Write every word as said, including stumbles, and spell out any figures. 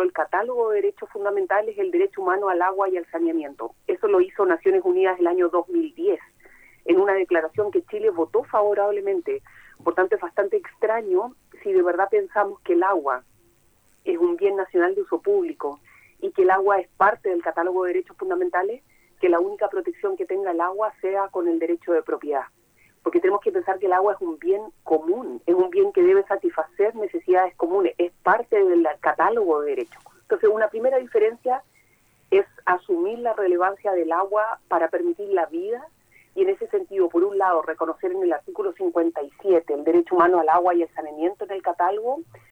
dentro del catálogo de derechos fundamentales el derecho humano al agua y al saneamiento. Eso lo hizo Naciones Unidas el año dos mil diez, en una declaración que Chile votó favorablemente. Por tanto, es bastante extraño si de verdad pensamos que el agua es un bien nacional de uso público y que el agua es parte del catálogo de derechos fundamentales, que la única protección que tenga el agua sea con el derecho de propiedad. Porque tenemos que pensar que el agua es un bien común, es un bien que debe satisfacer necesidades comunes, es parte del catálogo de derechos. Entonces, una primera diferencia es asumir la relevancia del agua para permitir la vida, y en ese sentido, por un lado, reconocer en el artículo cincuenta y siete el derecho humano al agua y el saneamiento en el catálogo,